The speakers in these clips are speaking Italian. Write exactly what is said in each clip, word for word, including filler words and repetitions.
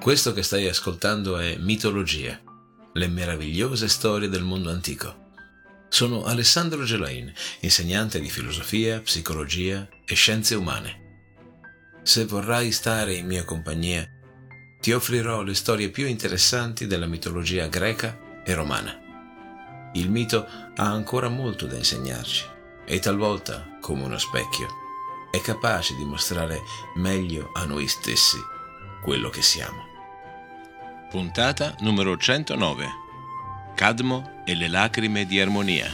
Questo che stai ascoltando è Mitologia, le meravigliose storie del mondo antico. Sono Alessandro Gelain, insegnante di filosofia, psicologia e scienze umane. Se vorrai stare in mia compagnia, ti offrirò le storie più interessanti della mitologia greca e romana. Il mito ha ancora molto da insegnarci e talvolta, come uno specchio, è capace di mostrare meglio a noi stessi quello che siamo. Puntata numero centonove. Cadmo e le lacrime di Armonia.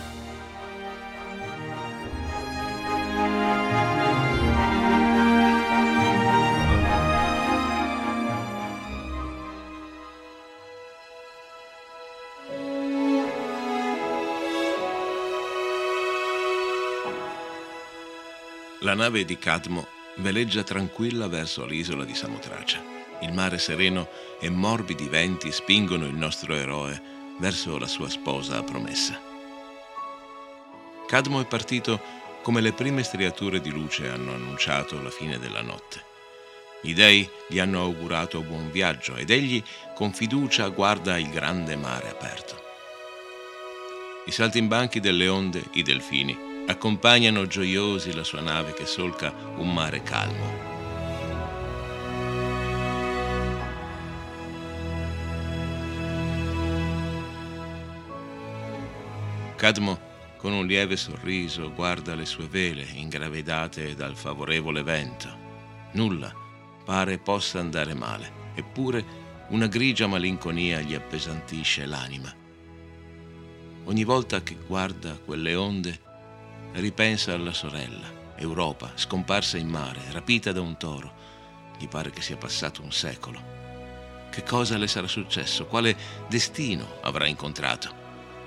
La nave di Cadmo veleggia tranquilla verso l'isola di Samotracia. Il mare sereno e morbidi venti spingono il nostro eroe verso la sua sposa promessa. Cadmo è partito come le prime striature di luce hanno annunciato la fine della notte. Gli dei gli hanno augurato buon viaggio ed egli con fiducia guarda il grande mare aperto. I saltimbanchi delle onde, i delfini, accompagnano gioiosi la sua nave che solca un mare calmo. Cadmo, con un lieve sorriso, guarda le sue vele ingravidate dal favorevole vento. Nulla pare possa andare male, eppure una grigia malinconia gli appesantisce l'anima. Ogni volta che guarda quelle onde, ripensa alla sorella, Europa, scomparsa in mare, rapita da un toro. Gli pare che sia passato un secolo. Che cosa le sarà successo? Quale destino avrà incontrato?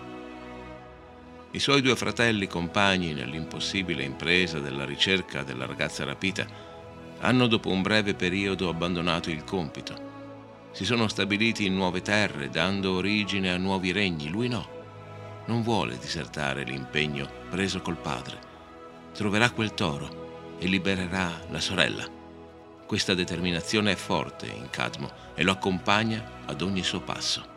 I suoi due fratelli, compagni nell'impossibile impresa della ricerca della ragazza rapita, hanno dopo un breve periodo abbandonato il compito. Si sono stabiliti in nuove terre, dando origine a nuovi regni. Lui no, non vuole disertare l'impegno preso col padre. Troverà quel toro e libererà la sorella. Questa determinazione è forte in Cadmo e lo accompagna ad ogni suo passo.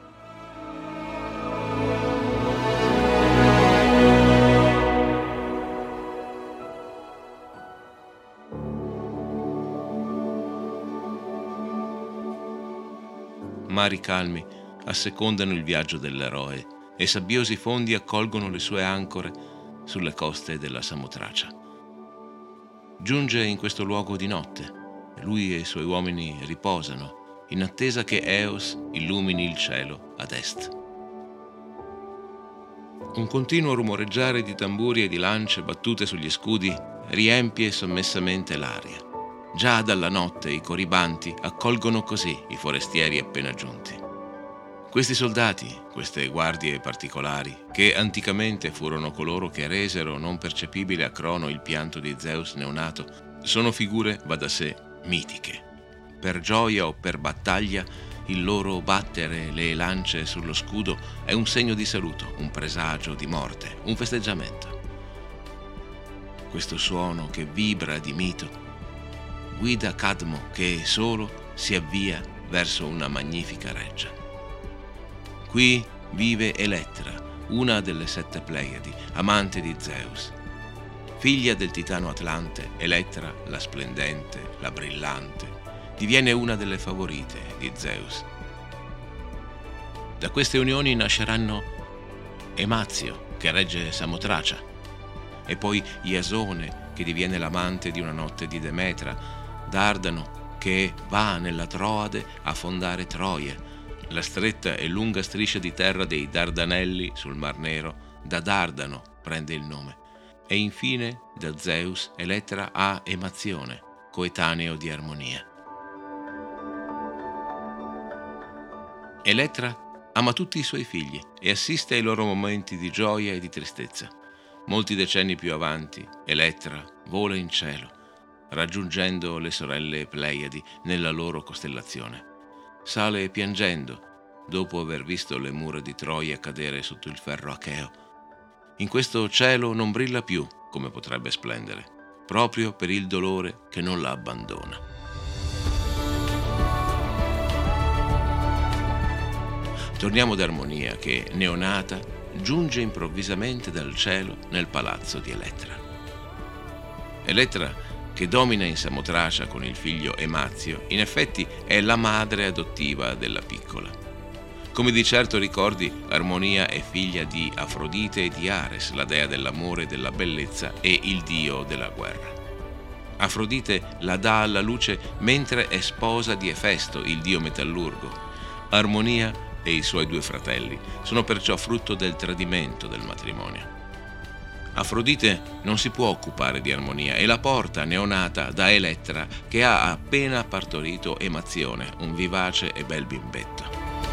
Mari calmi assecondano il viaggio dell'eroe e sabbiosi fondi accolgono le sue ancore sulle coste della Samotracia. Giunge in questo luogo di notte. Lui e i suoi uomini riposano in attesa che Eos illumini il cielo ad est. Un continuo rumoreggiare di tamburi e di lance battute sugli scudi riempie sommessamente l'aria. Già dalla notte i coribanti accolgono così i forestieri appena giunti. Questi soldati, queste guardie particolari, che anticamente furono coloro che resero non percepibile a Crono il pianto di Zeus neonato, sono figure, va da sé, mitiche. Per gioia o per battaglia, il loro battere le lance sullo scudo è un segno di saluto, un presagio di morte, un festeggiamento. Questo suono che vibra di mito guida Cadmo che solo si avvia verso una magnifica reggia. Qui vive Elettra, una delle sette Pleiadi, amante di Zeus. Figlia del titano Atlante, Elettra, la splendente, la brillante, diviene una delle favorite di Zeus. Da queste unioni nasceranno Emazio, che regge Samotracia, e poi Iasone, che diviene l'amante di una notte di Demetra, Dardano, che va nella Troade a fondare Troia, la stretta e lunga striscia di terra dei Dardanelli sul Mar Nero, da Dardano prende il nome, e infine da Zeus Elettra ha Emazione, coetaneo di Armonia. Elettra ama tutti i suoi figli e assiste ai loro momenti di gioia e di tristezza. Molti decenni più avanti, Elettra vola in cielo, raggiungendo le sorelle Pleiadi nella loro costellazione. Sale piangendo, dopo aver visto le mura di Troia cadere sotto il ferro acheo. In questo cielo non brilla più come potrebbe splendere, proprio per il dolore che non la abbandona. Torniamo da Armonia che, neonata, giunge improvvisamente dal cielo nel palazzo di Elettra. Elettra, che domina in Samotracia con il figlio Emazio, in effetti è la madre adottiva della piccola. Come di certo ricordi, Armonia è figlia di Afrodite e di Ares, la dea dell'amore e della bellezza e il dio della guerra. Afrodite la dà alla luce mentre è sposa di Efesto, il dio metallurgo. Armonia e i suoi due fratelli sono perciò frutto del tradimento del matrimonio. Afrodite non si può occupare di Armonia e la porta neonata da Elettra, che ha appena partorito Emazione, un vivace e bel bimbetto.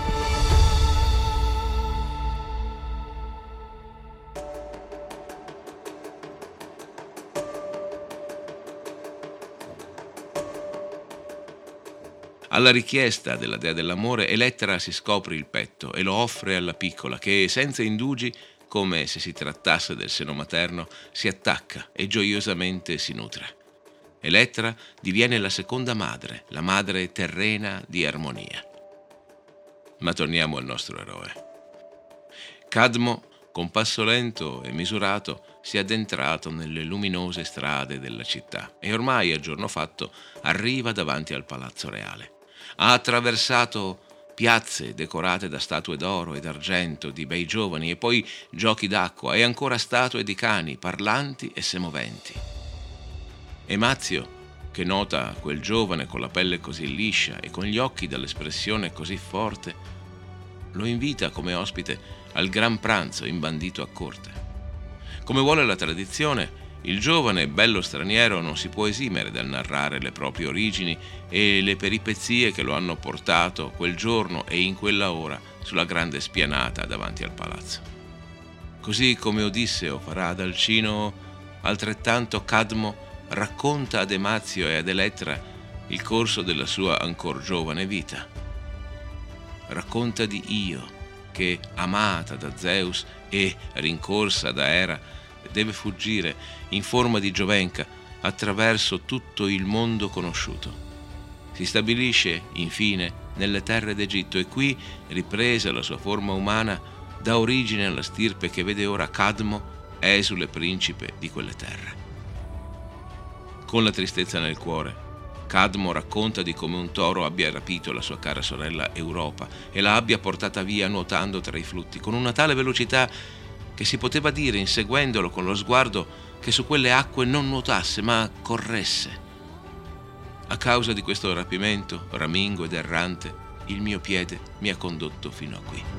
Alla richiesta della dea dell'amore, Elettra si scopre il petto e lo offre alla piccola che, senza indugi, come se si trattasse del seno materno, si attacca e gioiosamente si nutre. Elettra diviene la seconda madre, la madre terrena di Armonia. Ma torniamo al nostro eroe. Cadmo, con passo lento e misurato, si è addentrato nelle luminose strade della città e ormai, a giorno fatto, arriva davanti al palazzo reale. Ha attraversato piazze decorate da statue d'oro e d'argento di bei giovani e poi giochi d'acqua e ancora statue di cani parlanti e semoventi. Emazio, che nota quel giovane con la pelle così liscia e con gli occhi dall'espressione così forte, lo invita come ospite al gran pranzo imbandito a corte. Come vuole la tradizione, il giovane e bello straniero non si può esimere dal narrare le proprie origini e le peripezie che lo hanno portato quel giorno e in quella ora sulla grande spianata davanti al palazzo. Così come Odisseo farà ad Alcino, altrettanto Cadmo racconta ad Emazio e ad Elettra il corso della sua ancor giovane vita. Racconta di Io, che, amata da Zeus e rincorsa da Era, deve fuggire in forma di giovenca attraverso tutto il mondo conosciuto. Si stabilisce, infine, nelle terre d'Egitto e qui, ripresa la sua forma umana, dà origine alla stirpe che vede ora Cadmo, esule principe di quelle terre. Con la tristezza nel cuore, Cadmo racconta di come un toro abbia rapito la sua cara sorella Europa e la abbia portata via nuotando tra i flutti con una tale velocità che si poteva dire, inseguendolo con lo sguardo, che su quelle acque non nuotasse, ma corresse. A causa di questo rapimento, ramingo ed errante, il mio piede mi ha condotto fino a qui.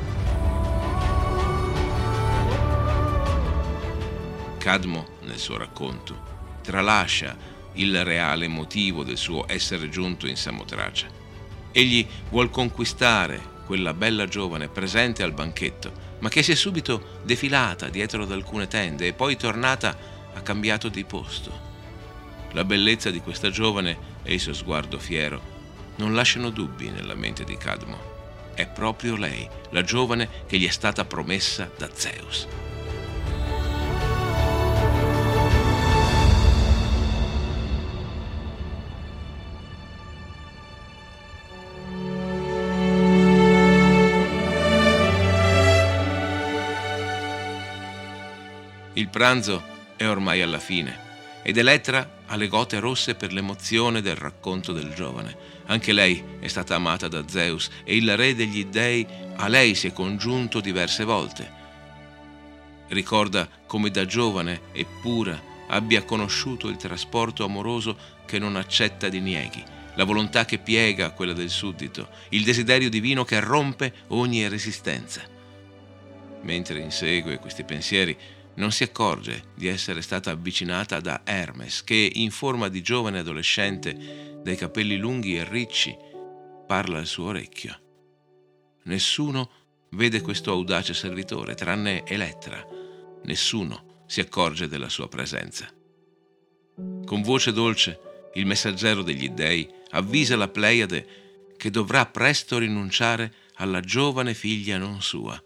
Cadmo, nel suo racconto, tralascia il reale motivo del suo essere giunto in Samotracia. Egli vuol conquistare quella bella giovane presente al banchetto, ma che si è subito defilata dietro ad alcune tende e poi tornata ha cambiato di posto. La bellezza di questa giovane e il suo sguardo fiero non lasciano dubbi nella mente di Cadmo. È proprio lei, la giovane che gli è stata promessa da Zeus. Il pranzo è ormai alla fine ed Elettra ha le gote rosse per l'emozione del racconto del giovane. Anche lei è stata amata da Zeus e il re degli dei a lei si è congiunto diverse volte. Ricorda come da giovane e pura abbia conosciuto il trasporto amoroso che non accetta dinieghi, la volontà che piega a quella del suddito, il desiderio divino che rompe ogni resistenza. Mentre insegue questi pensieri, non si accorge di essere stata avvicinata da Hermes, che in forma di giovane adolescente, dai capelli lunghi e ricci, parla al suo orecchio. Nessuno vede questo audace servitore, tranne Elettra. Nessuno si accorge della sua presenza. Con voce dolce, il messaggero degli dei avvisa la Pleiade che dovrà presto rinunciare alla giovane figlia non sua.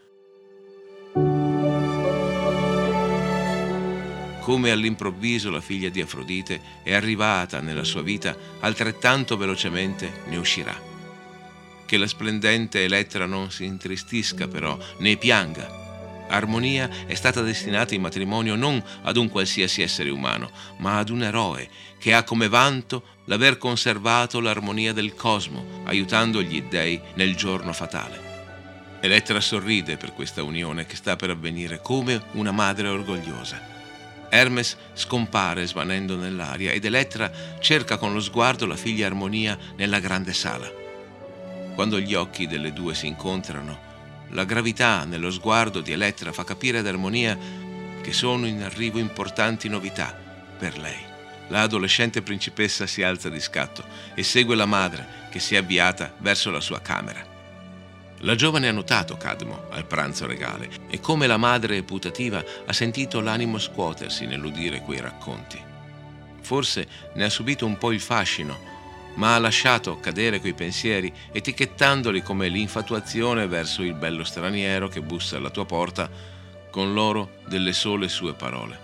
Come all'improvviso la figlia di Afrodite è arrivata nella sua vita, altrettanto velocemente ne uscirà. che la splendente Elettra non si intristisca però, né pianga. Armonia è stata destinata in matrimonio non ad un qualsiasi essere umano, ma ad un eroe che ha come vanto l'aver conservato l'armonia del cosmo, aiutando gli dèi nel giorno fatale. Elettra sorride per questa unione che sta per avvenire come una madre orgogliosa. Hermes scompare svanendo nell'aria ed Elettra cerca con lo sguardo la figlia Armonia nella grande sala. Quando gli occhi delle due si incontrano, la gravità nello sguardo di Elettra fa capire ad Armonia che sono in arrivo importanti novità per lei. La adolescente principessa si alza di scatto e segue la madre che si è avviata verso la sua camera. La giovane ha notato Cadmo al pranzo regale e come la madre putativa ha sentito l'animo scuotersi nell'udire quei racconti. Forse ne ha subito un po' il fascino, ma ha lasciato cadere quei pensieri etichettandoli come l'infatuazione verso il bello straniero che bussa alla tua porta con l'oro delle sole sue parole.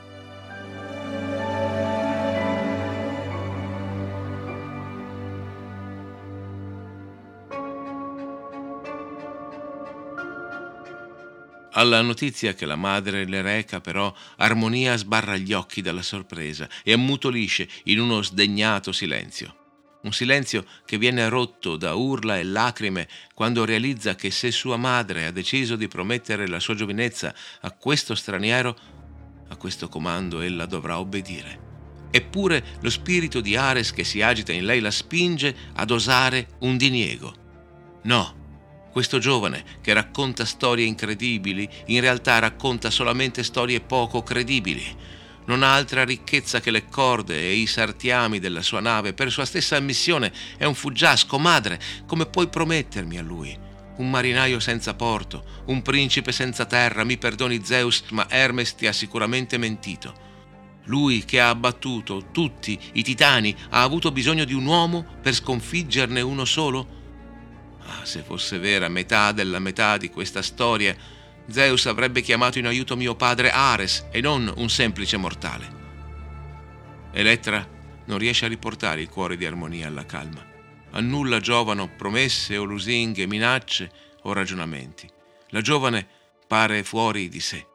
Alla notizia che la madre le reca, però, Armonia sbarra gli occhi dalla sorpresa e ammutolisce in uno sdegnato silenzio. Un silenzio che viene rotto da urla e lacrime quando realizza che se sua madre ha deciso di promettere la sua giovinezza a questo straniero, a questo comando ella dovrà obbedire. Eppure lo spirito di Ares che si agita in lei la spinge ad osare un diniego. No, questo giovane che racconta storie incredibili in realtà racconta solamente storie poco credibili. Non ha altra ricchezza che le corde e i sartiami della sua nave. Per sua stessa ammissione è un fuggiasco. Madre, come puoi promettermi a lui? Un marinaio senza porto, un principe senza terra. Mi perdoni Zeus, ma Hermes ti ha sicuramente mentito. Lui che ha abbattuto tutti i titani ha avuto bisogno di un uomo per sconfiggerne uno solo? Ah, se fosse vera metà della metà di questa storia, Zeus avrebbe chiamato in aiuto mio padre Ares e non un semplice mortale. Elettra non riesce a riportare il cuore di Armonia alla calma. A nulla giovano promesse o lusinghe, minacce o ragionamenti. La giovane pare fuori di sé.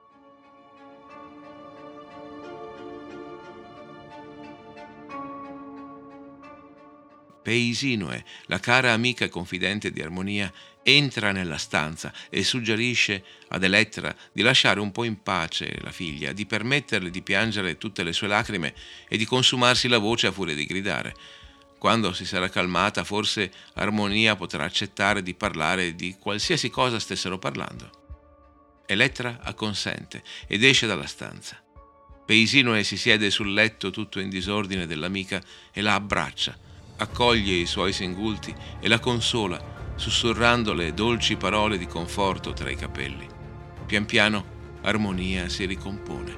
Peisinoe, la cara amica e confidente di Armonia, entra nella stanza e suggerisce ad Elettra di lasciare un po' in pace la figlia, di permetterle di piangere tutte le sue lacrime e di consumarsi la voce a furia di gridare. Quando si sarà calmata, forse Armonia potrà accettare di parlare di qualsiasi cosa stessero parlando. Elettra acconsente ed esce dalla stanza. Peisinoe si siede sul letto tutto in disordine dell'amica e la abbraccia, accoglie i suoi singulti e la consola, sussurrandole dolci parole di conforto tra i capelli. Pian piano Armonia si ricompone.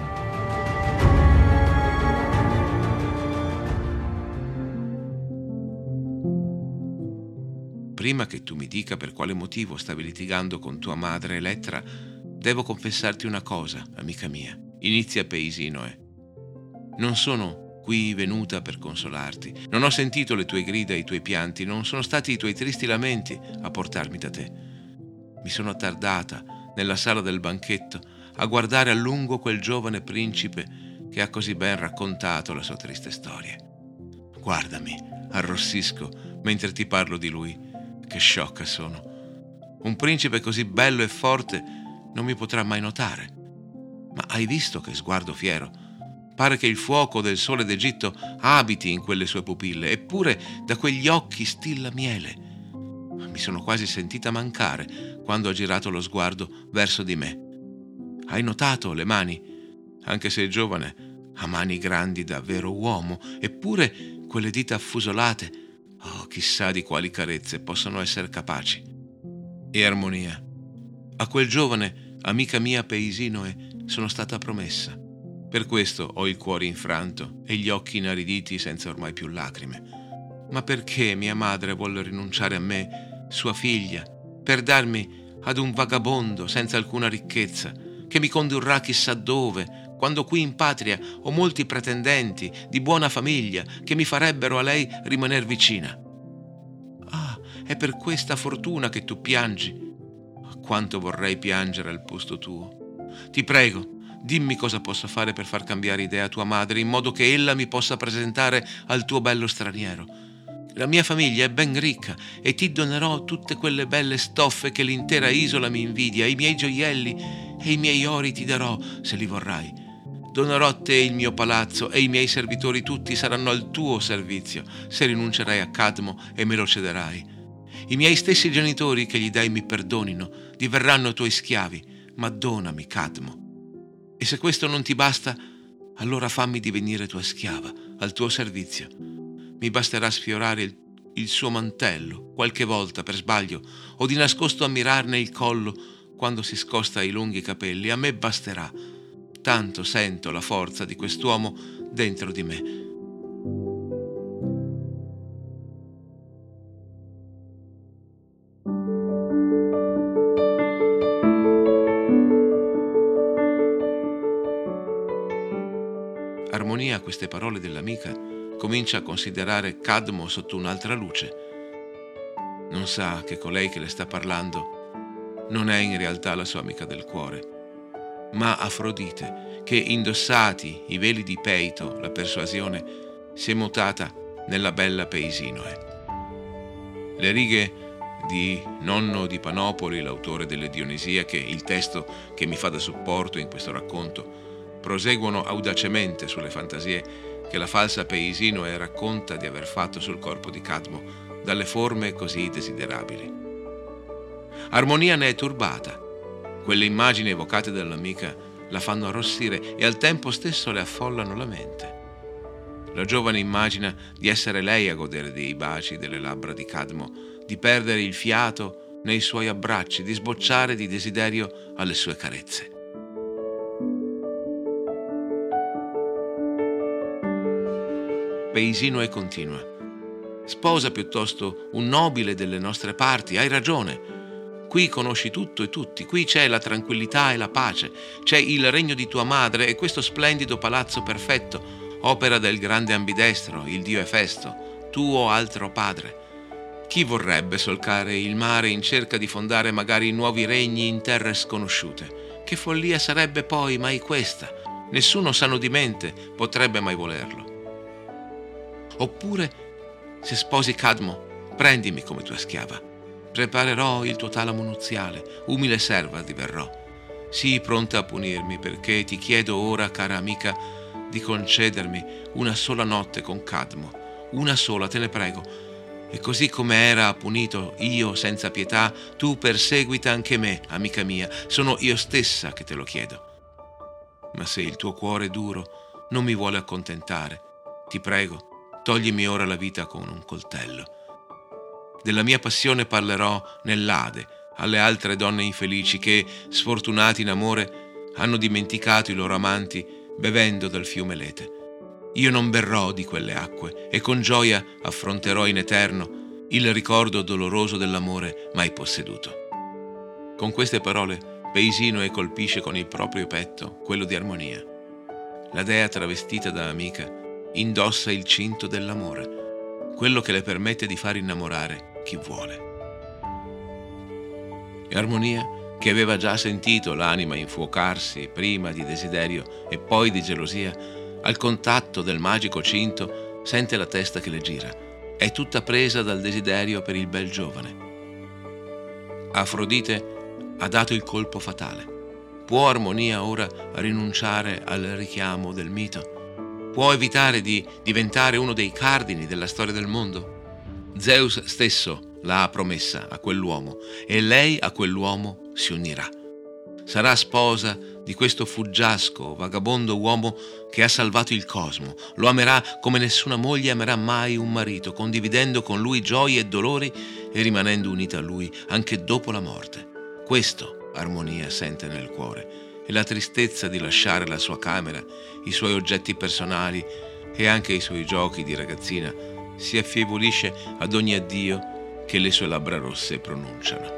Prima che tu mi dica per quale motivo stavi litigando con tua madre Elettra, devo confessarti una cosa, amica mia, inizia Peisinoe. Non sono qui venuta per consolarti. Non ho sentito le tue grida e i tuoi pianti, non sono stati i tuoi tristi lamenti a portarmi da te. Mi sono attardata nella sala del banchetto a guardare a lungo quel giovane principe che ha così ben raccontato la sua triste storia. Guardami, arrossisco mentre ti parlo di lui. Che sciocca sono. Un principe così bello e forte non mi potrà mai notare. Ma hai visto che sguardo fiero? Pare che il fuoco del sole d'Egitto abiti in quelle sue pupille, eppure da quegli occhi stilla miele. Mi sono quasi sentita mancare quando ha girato lo sguardo verso di me. Hai notato le mani? Anche se è giovane, ha mani grandi da vero uomo, eppure quelle dita affusolate, oh, chissà di quali carezze possono essere capaci. E Armonia, a quel giovane, amica mia Peisinoe, sono stata promessa. Per questo ho il cuore infranto e gli occhi inariditi senza ormai più lacrime. Ma perché mia madre volle rinunciare a me, sua figlia, per darmi ad un vagabondo senza alcuna ricchezza, che mi condurrà chissà dove, quando qui in patria ho molti pretendenti di buona famiglia che mi farebbero a lei rimaner vicina? Ah, è È per questa fortuna che tu piangi. Quanto vorrei piangere al posto tuo. Ti prego, dimmi cosa posso fare per far cambiare idea a tua madre, in modo che ella mi possa presentare al tuo bello straniero. La mia famiglia è ben ricca e ti donerò tutte quelle belle stoffe che l'intera isola mi invidia, i miei gioielli e i miei ori ti darò, se li vorrai. Donerò a te il mio palazzo e i miei servitori tutti saranno al tuo servizio, se rinuncerai a Cadmo e me lo cederai. I miei stessi genitori, che gli dei mi perdonino, diverranno tuoi schiavi, ma donami Cadmo. E se questo non ti basta, allora fammi divenire tua schiava, al tuo servizio. Mi basterà sfiorare il, il suo mantello, qualche volta per sbaglio, o di nascosto ammirarne il collo quando si scosta i lunghi capelli. A me basterà. Tanto sento la forza di quest'uomo dentro di me. Armonia a queste parole dell'amica comincia a considerare Cadmo sotto un'altra luce. Non sa che colei che le sta parlando non è in realtà la sua amica del cuore, ma Afrodite, che, indossati i veli di Peito, la persuasione, si è mutata nella bella Peisinoe. Le righe di Nonno di Panopoli, l'autore delle Dionisiache, il testo che mi fa da supporto in questo racconto, proseguono audacemente sulle fantasie che la falsa Peisinoe racconta di aver fatto sul corpo di Cadmo dalle forme così desiderabili. Armonia ne è turbata. Quelle immagini evocate dall'amica la fanno arrossire e al tempo stesso le affollano la mente. La giovane immagina di essere lei a godere dei baci delle labbra di Cadmo, di perdere il fiato nei suoi abbracci, di sbocciare di desiderio alle sue carezze. Peisinoe continua: sposa piuttosto un nobile delle nostre parti, hai ragione. Qui conosci tutto e tutti, qui c'è la tranquillità e la pace, c'è il regno di tua madre e questo splendido palazzo perfetto, opera del grande ambidestro, il dio Efesto, tuo altro padre. Chi vorrebbe solcare il mare in cerca di fondare magari nuovi regni in terre sconosciute? Che follia sarebbe poi mai questa? Nessuno sano di mente potrebbe mai volerlo. Oppure, se sposi Cadmo, prendimi come tua schiava. Preparerò il tuo talamo nuziale, umile serva diverrò. Sii pronta a punirmi, perché ti chiedo ora, cara amica, di concedermi una sola notte con Cadmo. Una sola, te ne prego. E così come era punito io senza pietà, tu perseguita anche me, amica mia. Sono io stessa che te lo chiedo. Ma se il tuo cuore duro non mi vuole accontentare, ti prego, toglimi ora la vita con un coltello. Della mia passione parlerò nell'Ade alle altre donne infelici che, sfortunati in amore, hanno dimenticato i loro amanti bevendo dal fiume Lete. Io non berrò di quelle acque e con gioia affronterò in eterno il ricordo doloroso dell'amore mai posseduto. Con queste parole Peisinoe colpisce con il proprio petto quello di Armonia. La dea travestita da amica indossa il cinto dell'amore, quello che le permette di far innamorare chi vuole. E Armonia, che aveva già sentito l'anima infuocarsi prima di desiderio e poi di gelosia, al contatto del magico cinto sente la testa che le gira. È tutta presa dal desiderio per il bel giovane. Afrodite ha dato il colpo fatale. Può Armonia ora rinunciare al richiamo del mito? Può evitare di diventare uno dei cardini della storia del mondo? Zeus stesso l'ha promessa a quell'uomo e lei a quell'uomo si unirà. Sarà sposa di questo fuggiasco, vagabondo uomo che ha salvato il cosmo. Lo amerà come nessuna moglie amerà mai un marito, condividendo con lui gioie e dolori e rimanendo unita a lui anche dopo la morte. Questo Armonia sente nel cuore. E la tristezza di lasciare la sua camera, i suoi oggetti personali e anche i suoi giochi di ragazzina si affievolisce ad ogni addio che le sue labbra rosse pronunciano.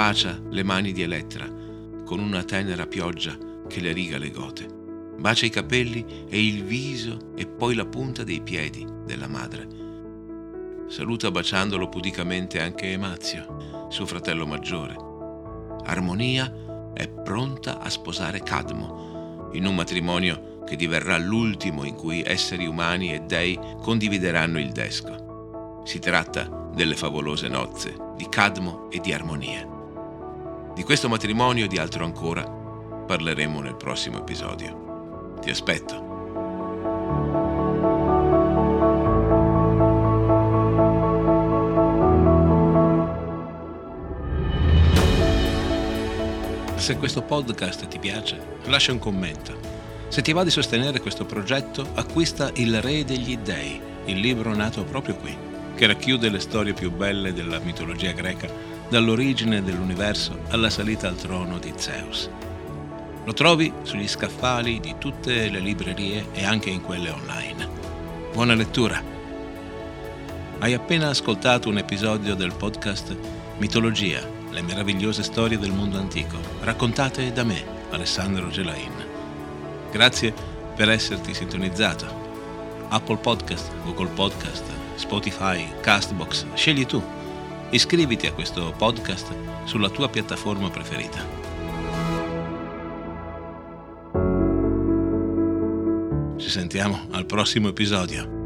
bacia le mani di Elettra con una tenera pioggia che le riga le gote. Bacia i capelli e il viso e poi la punta dei piedi della madre. Saluta baciandolo pudicamente anche Emazio, suo fratello maggiore. Armonia è pronta a sposare Cadmo, in un matrimonio che diverrà l'ultimo in cui esseri umani e dei condivideranno il desco. Si tratta delle favolose nozze di Cadmo e di Armonia. Di questo matrimonio e di altro ancora parleremo nel prossimo episodio. Ti aspetto. Se questo podcast ti piace, lascia un commento. Se ti va di sostenere questo progetto, acquista Il Re degli Dei, il libro nato proprio qui, che racchiude le storie più belle della mitologia greca, dall'origine dell'universo alla salita al trono di Zeus. Lo trovi sugli scaffali di tutte le librerie e anche in quelle online. Buona lettura! Hai appena ascoltato un episodio del podcast Mitologia, le meravigliose storie del mondo antico, raccontate da me, Alessandro Gelain. Grazie per esserti sintonizzato. Apple Podcast, Google Podcast, Spotify, Castbox, scegli tu. Iscriviti a questo podcast sulla tua piattaforma preferita. Ci sentiamo al prossimo episodio.